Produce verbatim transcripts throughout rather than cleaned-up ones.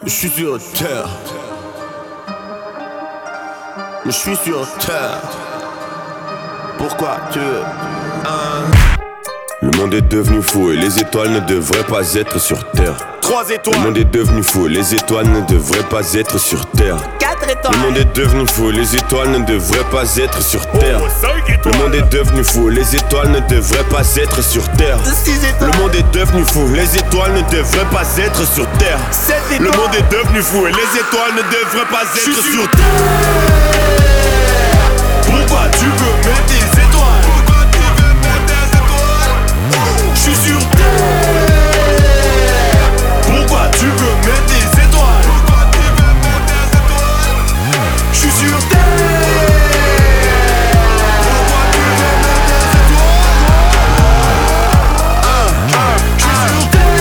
Je suis sur terre. Je suis sur terre. Pourquoi tu veux un... Le monde est devenu fou et les étoiles ne devraient pas être sur terre. Trois étoiles. Le monde est devenu fou et les étoiles ne devraient pas être sur terre. Quatre étoiles. Le monde est devenu fou et les étoiles ne devraient pas être sur terre. Oh, cinq étoiles. Le monde est devenu fou et les étoiles ne devraient pas être sur terre. Six étoiles. Le monde est devenu fou, les étoiles ne devraient pas être sur terre. Sept étoiles. Le monde est devenu fou et les étoiles ne devraient pas être sur sur terre. Pourquoi tu veux mettre des étoiles? Pourquoi tu veux mettre des étoiles? Je suis sur terre. Pourquoi tu veux mettre des étoiles? Pourquoi tu veux mettre des étoiles? Je suis sur terre. Pourquoi tu veux mettre des étoiles? Je suis sur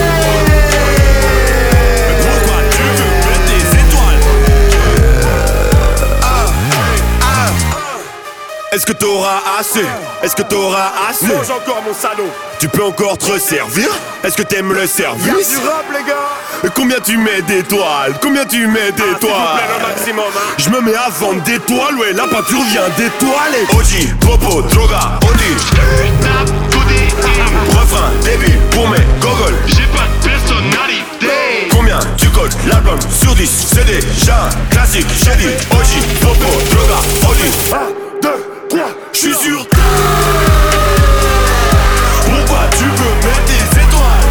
terre. Pourquoi tu veux mettre des étoiles? Est-ce que t'auras assez? Est-ce que t'auras assez? Mange encore mon salaud. Tu peux encore te resservir? Est-ce que t'aimes le Y'a service? du rap les gars. Combien tu mets d'étoiles? Combien tu mets Ah, s'il vous plaît, d'étoiles? le maximum hein. Je me mets à vendre d'étoiles, ouais, la peinture vient d'étoiles. O G, popo, droga, O D. Refrain, débile, pour mes gogoles. J'ai pas de personnalité. Combien tu colles l'album sur dix? C'est déjà un classique, j'ai dit O G, popo, droga, O D. Un, deux, trois. Je suis sur terre. Pourquoi tu veux mettre des étoiles?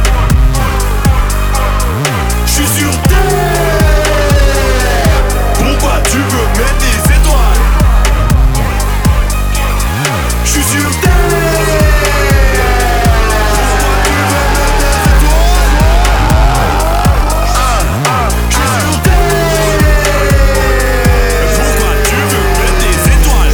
Je suis sur terre. Pourquoi tu veux mettre des étoiles? Je suis sur terre. Pourquoi tu veux mettre des étoiles?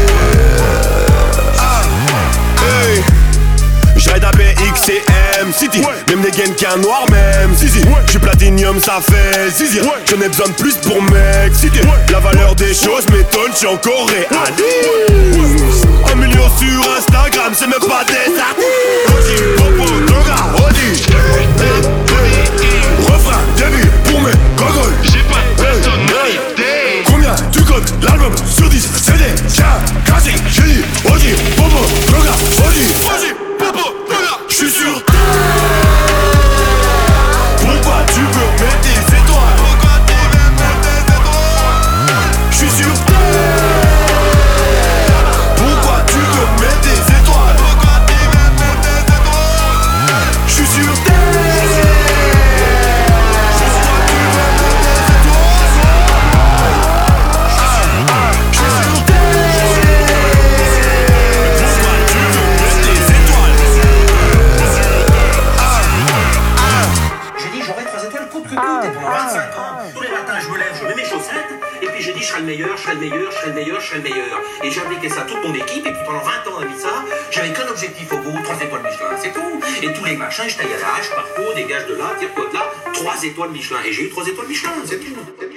Hey, j'ride à B X et M City, Ouais. même des gains qu'un noir même Zizi, Ouais. j'suis platinium ça fait zizi, Ouais. j'en ai besoin de plus pour m'exciter. Ouais. La valeur des choses m'étonne, j'suis encore réaliste. Un million sur Instagram, c'est même pas des artistes. Odi, popo, droga, Odi. Refrain, début, pour mes gogoles. J'ai pas de personnalité. Combien tu cotes l'album sur dix? C'est déjà un classique, j'ai dit Odi, popo, droga, Odi. Odi, popo, droga. J'suis sur pourquoi tu veux mettre des étoiles? Pourquoi tu veux mettre des étoiles? J'suis sur terre. Pourquoi tu veux mettre des étoiles? Pourquoi tu veux mettre des étoiles? J'suis sur terre. Pourquoi tu veux mettre des étoiles? J'suis sur terre. Pourquoi tu veux mettre des étoiles? J'ai dit j'aurai trois étoiles coûte que coûte et pendant vingt-cinq ans, tous les matins je me lève, je mets mes chaussettes et puis j'ai dit je serai le meilleur, je serai le meilleur, je serai le meilleur, je serai le meilleur. Et j'ai appliqué ça à toute mon équipe et puis pendant vingt ans on a mis ça, j'avais qu'un objectif au bout, trois étoiles Michelin, c'est tout. Et tous les machins, je taille à la hache, par pot, dégage de là, tire-toi de là, trois étoiles Michelin. Et j'ai eu trois étoiles Michelin, c'est tout.